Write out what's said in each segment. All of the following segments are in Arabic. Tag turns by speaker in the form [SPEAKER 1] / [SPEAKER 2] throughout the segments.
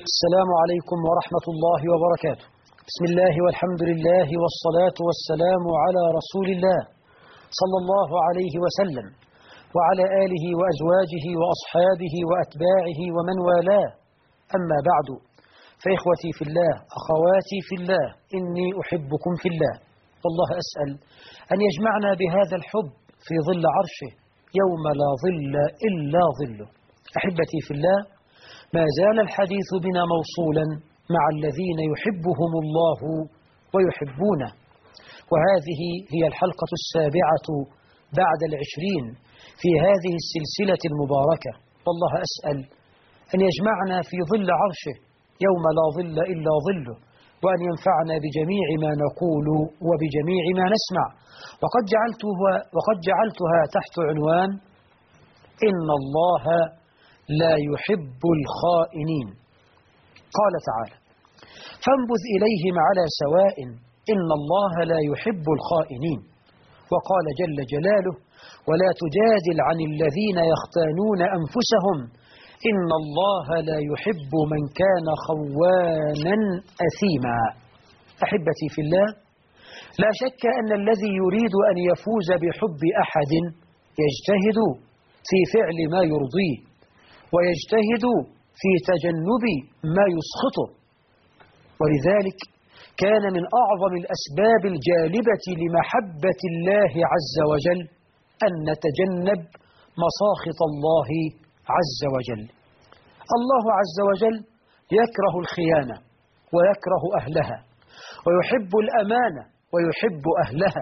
[SPEAKER 1] السلام عليكم ورحمة الله وبركاته. بسم الله والحمد لله والصلاة والسلام على رسول الله صلى الله عليه وسلم وعلى آله وأزواجه وأصحابه وأتباعه ومن والاه. أما بعد، فإخوتي في الله، أخواتي في الله، إني أحبكم في الله، والله أسأل أن يجمعنا بهذا الحب في ظل عرشه يوم لا ظل إلا ظله. أحبتي في الله، ما زال الحديث بنا موصولا مع الذين يحبهم الله ويحبونه، وهذه هي الحلقة 7 بعد 20 في هذه السلسلة المباركة. والله أسأل أن يجمعنا في ظل عرشه يوم لا ظل إلا ظله، وأن ينفعنا بجميع ما نقول وبجميع ما نسمع. وقد جعلتها تحت عنوان إن الله لا يحب الخائنين. قال تعالى: فانبذ إليهم على سواء إن الله لا يحب الخائنين. وقال جل جلاله: ولا تجادل عن الذين يختانون أنفسهم إن الله لا يحب من كان خوانا أثيما. أحبتي في الله، لا شك أن الذي يريد أن يفوز بحب أحد يجتهد في فعل ما يرضيه، ويجتهد في تجنب ما يسخطه. ولذلك كان من أعظم الأسباب الجالبة لمحبة الله عز وجل أن نتجنب مساخط الله عز وجل. الله عز وجل يكره الخيانة ويكره أهلها، ويحب الأمانة ويحب أهلها.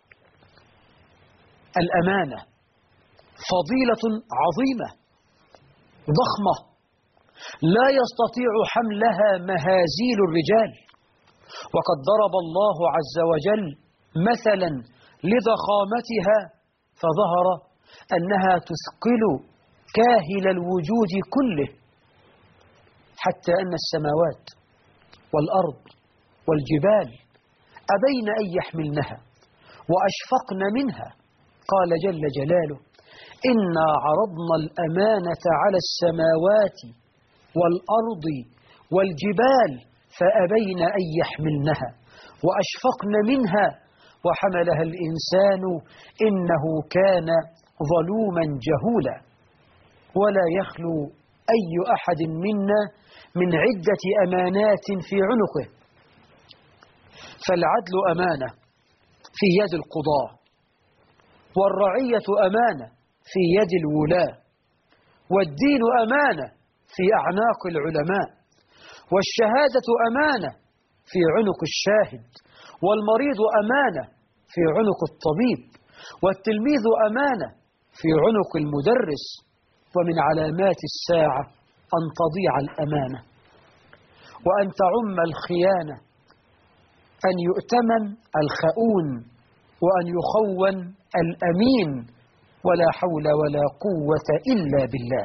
[SPEAKER 1] الأمانة فضيلة عظيمة ضخمة لا يستطيع حملها مهازيل الرجال، وقد ضرب الله عز وجل مثلا لضخامتها فظهر أنها تثقل كاهل الوجود كله، حتى أن السماوات والأرض والجبال أبين أن يحملنها وأشفقن منها. قال جل جلاله: إنا عرضنا الأمانة على السماوات والأرض والجبال فأبين أن يحملنها وأشفقن منها وحملها الإنسان إنه كان ظلوما جهولا. ولا يخلو أي أحد منا من عدة أمانات في عنقه، فالعدل أمانة في يد القضاة، والرعية أمانة في يد الولاة، والدين أمانة في أعناق العلماء، والشهادة أمانة في عنق الشاهد، والمريض أمانة في عنق الطبيب، والتلميذ أمانة في عنق المدرس. ومن علامات الساعة أن تضيع الأمانة، وأن تعم الخيانة، أن يؤتمن الخؤون، وأن يخون الأمين، ولا حول ولا قوة إلا بالله.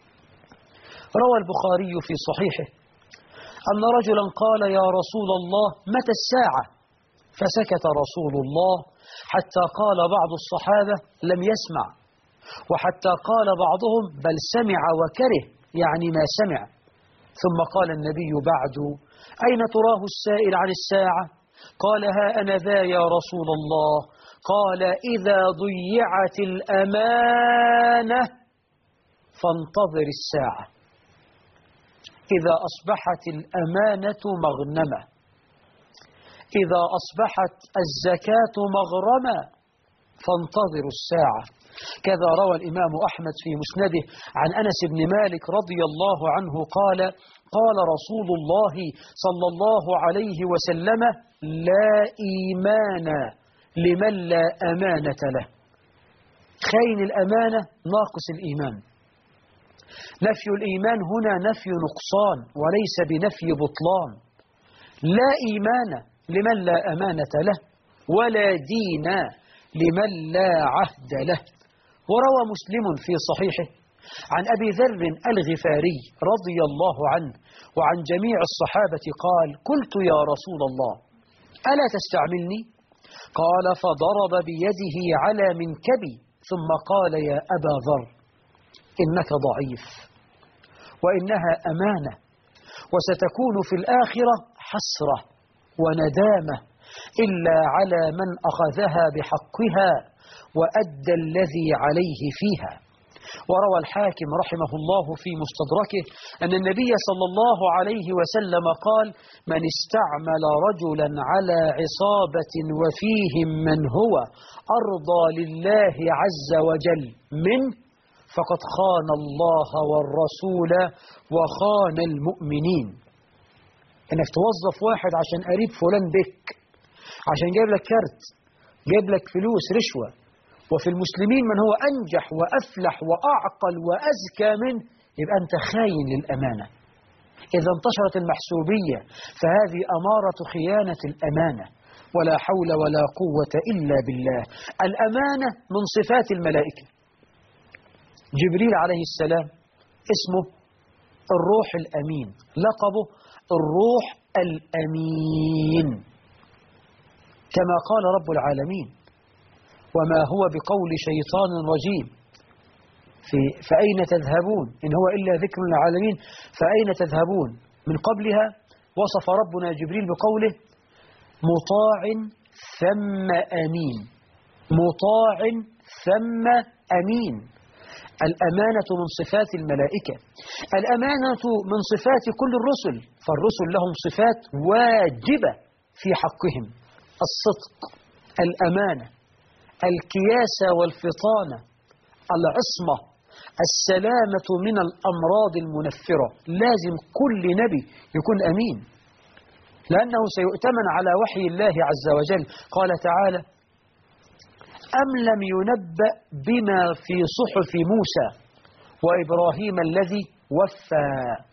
[SPEAKER 1] روى البخاري في صحيحه أن رجلا قال: يا رسول الله، متى الساعة؟ فسكت رسول الله حتى قال بعض الصحابة: لم يسمع، وحتى قال بعضهم: بل سمع وكره، يعني ما سمع. ثم قال النبي بعد: أين تراه السائل عن الساعة؟ قال: ها أنا ذا يا رسول الله. قال: إذا ضيعت الأمانة فانتظر الساعة، إذا أصبحت الأمانة مغنمة، إذا أصبحت الزكاة مغرمة فانتظر الساعة. كذا روى الإمام أحمد في مسنده عن أنس بن مالك رضي الله عنه قال: قال رسول الله صلى الله عليه وسلم: لا إيمان لمن لا أمانة له. خاين الأمانة ناقص الإيمان. نفي الإيمان هنا نفي نقصان وليس بنفي بطلان. لا إيمان لمن لا أمانة له، ولا دين لمن لا عهد له. وروى مسلم في صحيحه عن أبي ذر الغفاري رضي الله عنه وعن جميع الصحابة قال: قلت يا رسول الله، ألا تستعملني؟ قال: فضرب بيده على منكبي ثم قال: يا أبا ذر، إنك ضعيف، وإنها أمانة، وستكون في الآخرة حسرة وندامة إلا على من أخذها بحقها وأدى الذي عليه فيها. وروى الحاكم رحمه الله في مستدركه أن النبي صلى الله عليه وسلم قال: من استعمل رجلا على عصابة وفيهم من هو أرضى لله عز وجل منه فقد خان الله والرسول وخان المؤمنين. إنك توظف واحد عشان قريب فلان بك، عشان جايب لك كارت، جايب لك فلوس رشوة، وفي المسلمين من هو أنجح وأفلح وأعقل وأزكى منه، يبقى أنت خاين للأمانة. إذا انتشرت المحسوبية فهذه أمارة خيانة الأمانة، ولا حول ولا قوة إلا بالله. الأمانة من صفات الملائكة. جبريل عليه السلام اسمه الروح الأمين، لقبه الروح الأمين، كما قال رب العالمين: وما هو بقول شيطان رجيم فأين تذهبون إن هو إلا ذكر للعالمين فأين تذهبون. من قبلها وصف ربنا جبريل بقوله: مطاع ثم أمين، مطاع ثم أمين. الأمانة من صفات الملائكة، الأمانة من صفات كل الرسل، فالرسل لهم صفات واجبة في حقهم: الصدق، الأمانة، الكياسة والفطانة، العصمة، السلامة من الأمراض المنفرة. لازم كل نبي يكون أمين، لأنه سيؤتمن على وحي الله عز وجل. قال تعالى: أم لم ينبأ بما في صحف موسى وإبراهيم الذي وفى.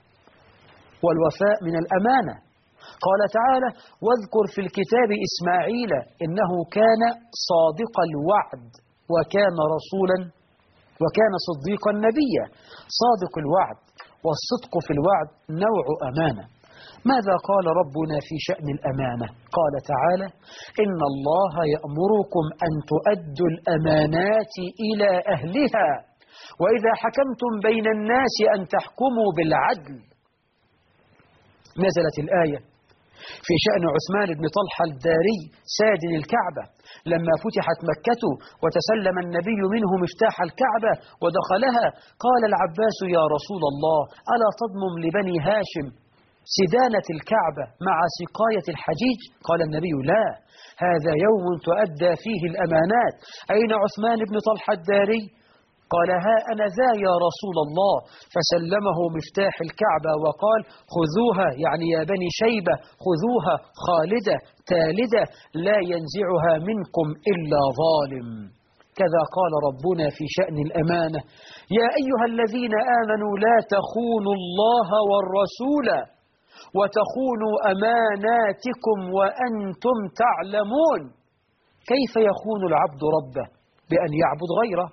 [SPEAKER 1] والوفاء من الأمانة. قال تعالى: واذكر في الكتاب إسماعيل إنه كان صادق الوعد وكان صديقا نبيا. صادق الوعد والصدق في الوعد نوع أمانة. ماذا قال ربنا في شأن الأمانة؟ قال تعالى: إن الله يأمركم أن تؤدوا الأمانات إلى أهلها وإذا حكمتم بين الناس أن تحكموا بالعدل. نزلت الآية في شأن عثمان بن طلحة الداري سادن الكعبة لما فتحت مكة وتسلم النبي منه مفتاح الكعبة ودخلها. قال العباس: يا رسول الله، ألا تضمن لبني هاشم سدانة الكعبة مع سقاية الحجيج؟ قال النبي: لا، هذا يوم تؤدى فيه الأمانات. أين عثمان بن طلحة الداري؟ قال: ها أنا ذا يا رسول الله. فسلمه مفتاح الكعبة وقال: خذوها، يعني يا بني شيبة، خذوها خالدة تالدة لا ينزعها منكم إلا ظالم. كذا قال ربنا في شأن الأمانة: يا أيها الذين آمنوا لا تخونوا الله والرسول وتخونوا أماناتكم وأنتم تعلمون. كيف يخون العبد ربه؟ بأن يعبد غيره.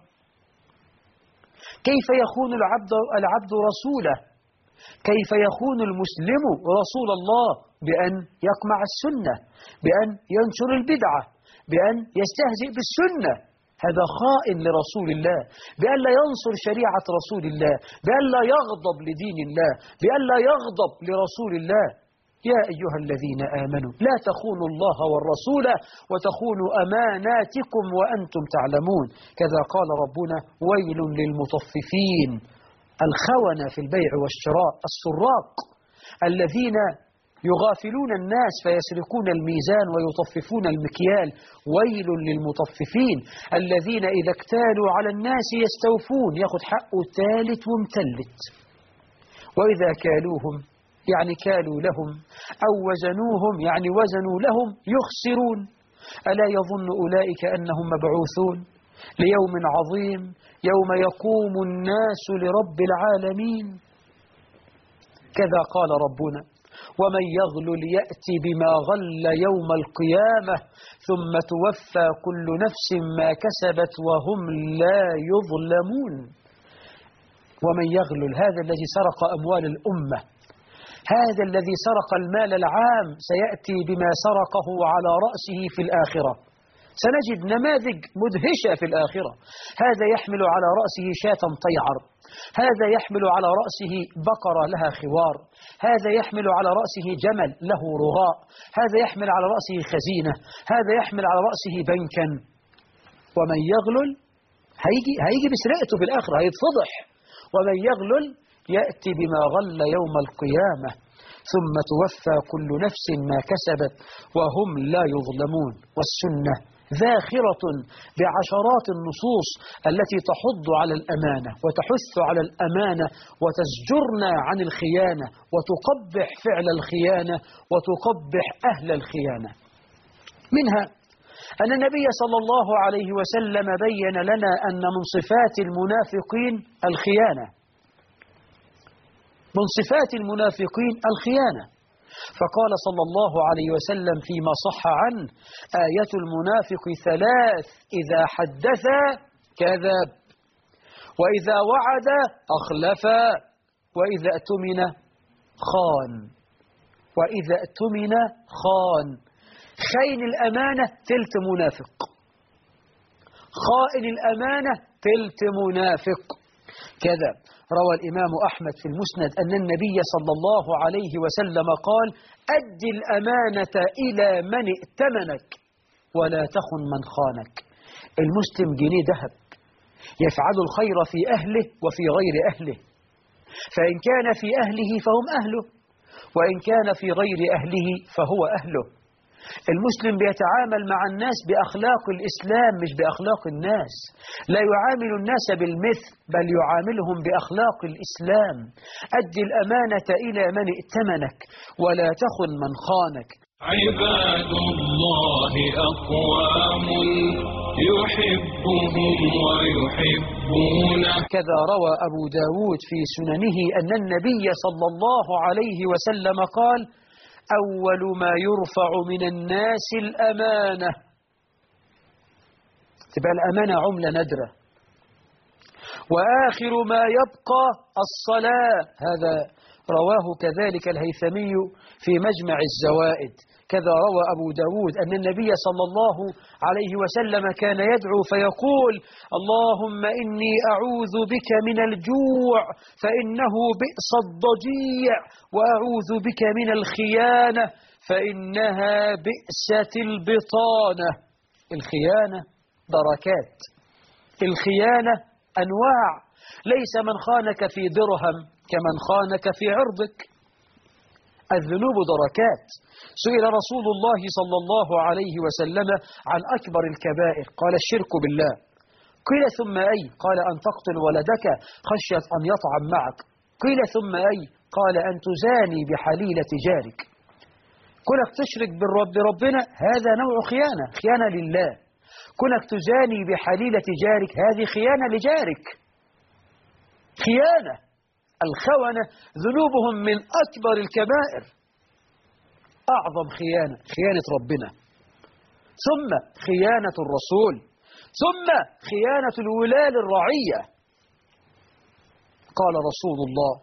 [SPEAKER 1] كيف يخون العبد رسوله؟ كيف يخون المسلم رسول الله؟ بأن يقمع السنة، بأن ينشر البدعة، بأن يستهزئ بالسنة. هذا خائن لرسول الله، بأن لا ينصر شريعة رسول الله، بأن لا يغضب لدين الله، بأن لا يغضب لرسول الله. يا أيها الذين آمنوا لا تخونوا الله والرسول وتخونوا أماناتكم وأنتم تعلمون. كذا قال ربنا: ويل للمطففين، الخونة في البيع والشراء، السراق الذين يغافلون الناس فيسرقون الميزان ويطففون المكيال. ويل للمطففين الذين إذا اكتالوا على الناس يستوفون، ياخد حقه ثالث ومتلت، وإذا كالوهم يعني كالوا لهم أو وزنوهم يعني وزنوا لهم يخسرون. ألا يظن أولئك أنهم مبعوثون ليوم عظيم يوم يقوم الناس لرب العالمين. كذا قال ربنا: ومن يغلل يأتي بما غل يوم القيامة ثم توفى كل نفس ما كسبت وهم لا يظلمون. ومن يغلل، هذا الذي سرق أموال الأمة، هذا الذي سرق المال العام، سيأتي بما سرقه على رأسه في الآخرة. سنجد نماذج مدهشة في الآخرة. هذا يحمل على رأسه شاة تيعر، هذا يحمل على رأسه بقرة لها خوار، هذا يحمل على رأسه جمل له رغاء، هذا يحمل على رأسه خزينة، هذا يحمل على رأسه بنكا. ومن يغلل هيجي بسرقته في الآخرة، هيتفضح. ومن يغلل يأتي بما غل يوم القيامة ثم توفى كل نفس ما كسبت وهم لا يظلمون. والسنة ذاخرة بعشرات النصوص التي تحض على الأمانة وتحث على الأمانة وتزجرنا عن الخيانة وتقبح فعل الخيانة وتقبح أهل الخيانة. منها أن النبي صلى الله عليه وسلم بين لنا أن من صفات المنافقين الخيانة، من صفات المنافقين الخيانة. فقال صلى الله عليه وسلم فيما صح عنه: آية المنافق ثلاث: إذا حدث كذب، وإذا وعد أخلف، وإذا اؤتمن خان. وإذا اؤتمن خان. خين الأمانة تلت منافق، خائن الأمانة تلت منافق. كذا روى الإمام أحمد في المسند أن النبي صلى الله عليه وسلم قال: أد الأمانة إلى من ائتمنك ولا تخن من خانك. المسلم جنيه ذهب يفعل الخير في أهله وفي غير أهله، فإن كان في أهله فهم أهله، وإن كان في غير أهله فهو أهله. المسلم بيتعامل مع الناس بأخلاق الإسلام مش بأخلاق الناس، لا يعامل الناس بالمثل بل يعاملهم بأخلاق الإسلام. أد الأمانة إلى من ائتمنك ولا تخن من خانك.
[SPEAKER 2] عباد الله أقوام يحبهم ويحبونه.
[SPEAKER 1] كذا روى أبو داود في سننه أن النبي صلى الله عليه وسلم قال: أول ما يرفع من الناس الأمانة. تبقى الأمانة عملة نادرة. وآخر ما يبقى الصلاة. هذا رواه كذلك الهيثمي في مجمع الزوائد. كذا روى أبو داود أن النبي صلى الله عليه وسلم كان يدعو فيقول: اللهم إني أعوذ بك من الجوع فإنه بئس الضجيع، وأعوذ بك من الخيانة فإنها بئست البطانة. الخيانة دركات، الخيانة أنواع. ليس من خانك في درهم كمن خانك في عرضك. الذنوب دركات. سئل رسول الله صلى الله عليه وسلم عن أكبر الكبائر، قال: الشرك بالله. قيل: ثم أي؟ قال: أن تقتل ولدك خشية أن يطعم معك. قيل: ثم أي؟ قال: أن تزاني بحليلة جارك. كونك تشرك بربنا هذا نوع خيانة، خيانة لله. كونك تزاني بحليلة جارك هذه خيانة لجارك، خيانة. الخونة ذنوبهم من أكبر الكبائر. أعظم خيانة خيانة ربنا، ثم خيانة الرسول، ثم خيانة الولاة للرعية. قال رسول الله: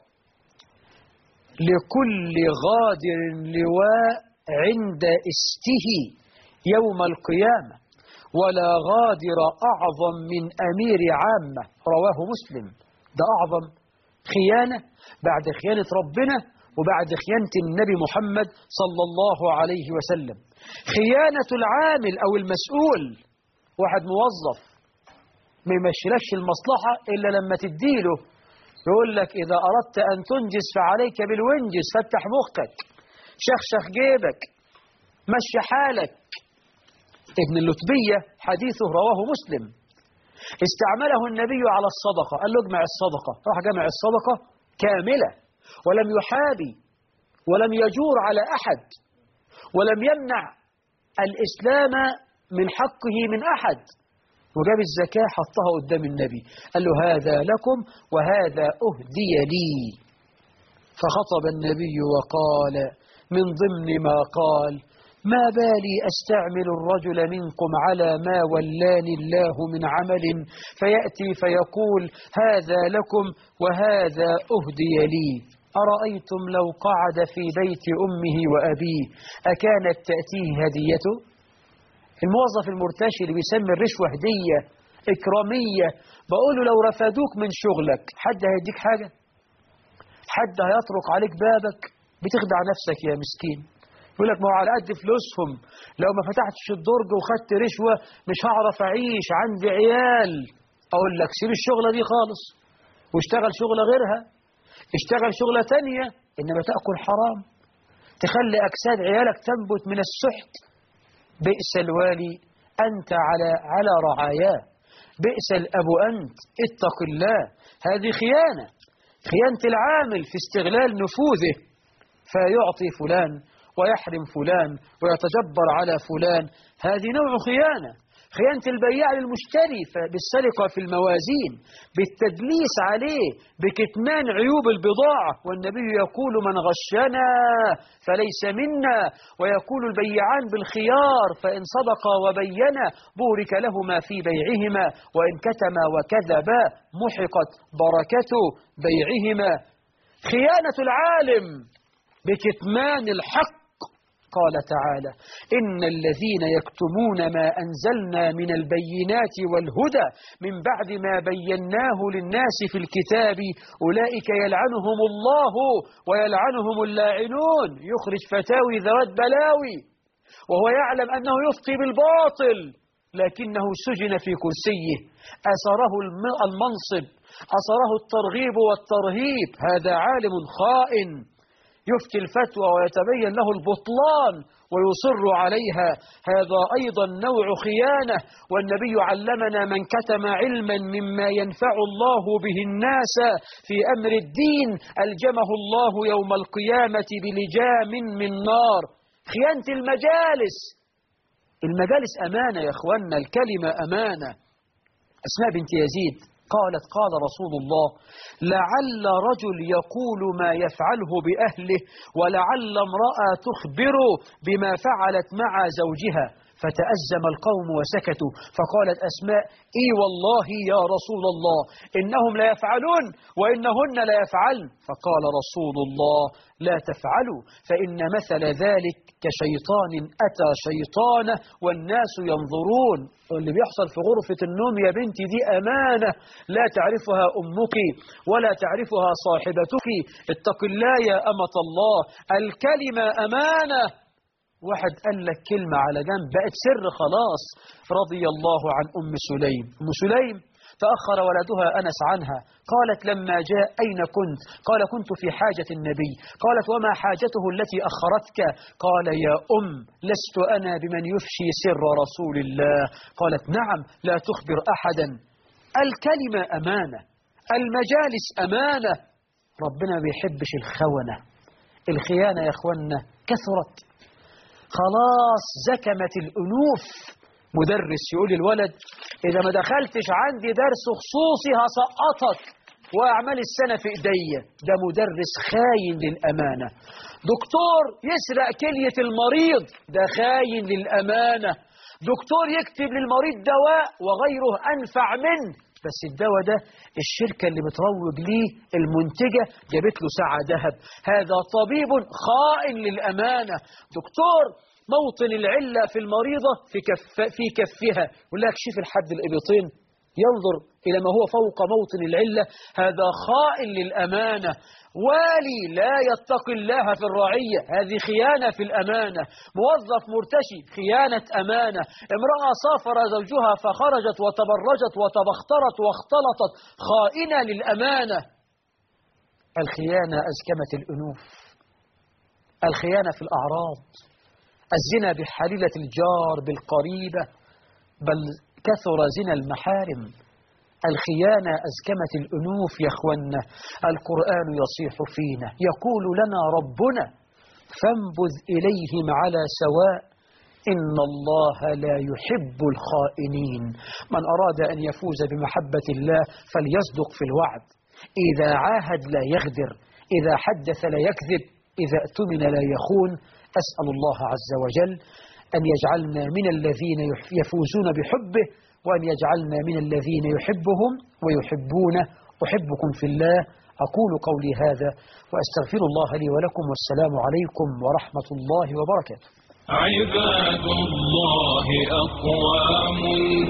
[SPEAKER 1] لكل غادر لواء عند استه يوم القيامة، ولا غادر أعظم من أمير عامة. رواه مسلم. ده أعظم خيانة بعد خيانة ربنا وبعد خيانة النبي محمد صلى الله عليه وسلم. خيانة العامل أو المسؤول. واحد موظف ما يمشيلكش المصلحة إلا لما تديله، يقول لك: إذا أردت أن تنجز فعليك بالونجز، فتح مخك، شخشخ جيبك، مشي حالك. ابن اللتبية حديثه رواه مسلم، استعمله النبي على الصدقة، قال له: اجمع الصدقة. راح جمع الصدقة كاملة، ولم يحابي ولم يجور على أحد، ولم يمنع الإسلام من حقه من أحد، وجاب الزكاة حطها قدام النبي، قال له: هذا لكم وهذا أهدي لي. فخطب النبي وقال من ضمن ما قال: ما بالي أستعمل الرجل منكم على ما ولاني الله من عمل، فيأتي فيقول: هذا لكم وهذا أهدي لي. أرأيتم لو قعد في بيت أمه وأبيه أكانت تأتيه هديته؟ الموظف المرتشي اللي بيسمي الرشوة هدية، إكرامية. بقول له لو رفدوك من شغلك حد هيديك حاجة؟ حد هيطرق عليك بابك؟ بتخدع نفسك يا مسكين. يقول لك ما هو على قد فلوسهم، لو ما فتحتش الدرج وخدت رشوة مش هعرف أعيش، عندي عيال. أقول لك سيب الشغلة دي خالص واشتغل شغلة غيرها، اشتغل شغلة تانية، إنما تأكل حرام، تخلي أجساد عيالك تنبت من السحت. بئس الوالي أنت على رعاياه، بئس الأب أنت، اتق الله. هذه خيانة، خيانة العامل في استغلال نفوذه، فيعطي فلان ويحرم فلان ويتجبر على فلان. هذه نوع خيانة. خيانة البياع للمشتري بالسرقة في الموازين، بالتدليس عليه، بكتمان عيوب البضاعة. والنبي يقول من غشنا فليس منا، ويقول البيعان بالخيار فإن صدقا وبينا بورك لهما في بيعهما وإن كتما وكذبا محقت بركة بيعهما. خيانة العالم بكتمان الحق. قال تعالى إن الذين يكتمون ما أنزلنا من البينات والهدى من بعد ما بيناه للناس في الكتاب أولئك يلعنهم الله ويلعنهم اللاعنون. يخرج فتاوي ذوات بلاوي وهو يعلم أنه يفطي بالباطل، لكنه سجن في كرسيه، أسره المنصب، أسره الترغيب والترهيب. هذا عالم خائن يفتي الفتوى ويتبين له البطلان ويصر عليها. هذا أيضا نوع خيانة. والنبي علمنا من كتم علما مما ينفع الله به الناس في أمر الدين ألجمه الله يوم القيامة بلجام من نار. خيانة المجالس. المجالس أمانة يا أخوانا، الكلمة أمانة. أسماء بنت يزيد قالت قال رسول الله لعل رجل يقول ما يفعله بأهله ولعل امرأة تخبر بما فعلت مع زوجها، فتأزم القوم وسكتوا. فقالت أسماء إي والله يا رسول الله إنهم لا يفعلون وإنهن لا يفعلن. فقال رسول الله لا تفعلوا فإن مثل ذلك كشيطان أتى شيطانه والناس ينظرون. اللي بيحصل في غرفة النوم يا بنتي دي أمانة لا تعرفها أمك ولا تعرفها صاحبتك. اتق الله يا أمة الله، الكلمة أمانة. واحد قال لك كلمة على جنب بقت سر خلاص. رضي الله عن أم سليم. أم سليم تأخر ولدها أنس عنها، قالت لما جاء أين كنت؟ قال كنت في حاجة النبي. قالت وما حاجته التي أخرتك؟ قال يا لست أنا بمن يفشي سر رسول الله. قالت نعم لا تخبر أحدا. الكلمة أمانة، المجالس أمانة. ربنا ما بيحبش الخونة. الخيانة يا أخوانا كثرت خلاص، زكمت الأنوف. مدرس يقول الولد إذا ما دخلتش عندي درس خصوصي هسقطك وأعمال السنة في إيديا. ده مدرس خاين للأمانة. دكتور يسرق كلية المريض، ده خاين للأمانة. دكتور يكتب للمريض دواء وغيره أنفع منه، بس الدواء ده الشركة اللي بتروج ليه المنتجة جابت له ساعة ذهب. هذا طبيب خائن للأمانة. دكتور موطن العلة في المريضة في كفها، يقول لك شوف الحد الإبطين، ينظر إلى ما هو فوق موطن العلة. هذا خائن للأمانة. والي لا يتقي الله في الرعية، هذه خيانة في الأمانة. موظف مرتشي، خيانة أمانة. امرأة سافر زوجها فخرجت وتبرجت وتبخترت واختلطت، خائنة للأمانة. الخيانة أزكمت الأنوف. الخيانة في الأعراض، الزنا بحليلة الجار بالقريبة، بل كثر زنا المحارم. الخيانة أزكمت الأنوف يا أخوانا. القرآن يصيح فينا يقول لنا ربنا فانبذ إليهم على سواء إن الله لا يحب الخائنين. من أراد أن يفوز بمحبة الله فليصدق في الوعد، إذا عاهد لا يغدر، إذا حدث لا يكذب، إذا اؤتمن لا يخون. أسأل الله عز وجل أن يجعلنا من الذين يفوزون بحبه، وأن يجعلنا من الذين يحبهم ويحبونه. أحبكم في الله. أقول قولي هذا وأستغفر الله لي ولكم، والسلام عليكم ورحمة الله وبركاته.
[SPEAKER 2] عباد الله أقوام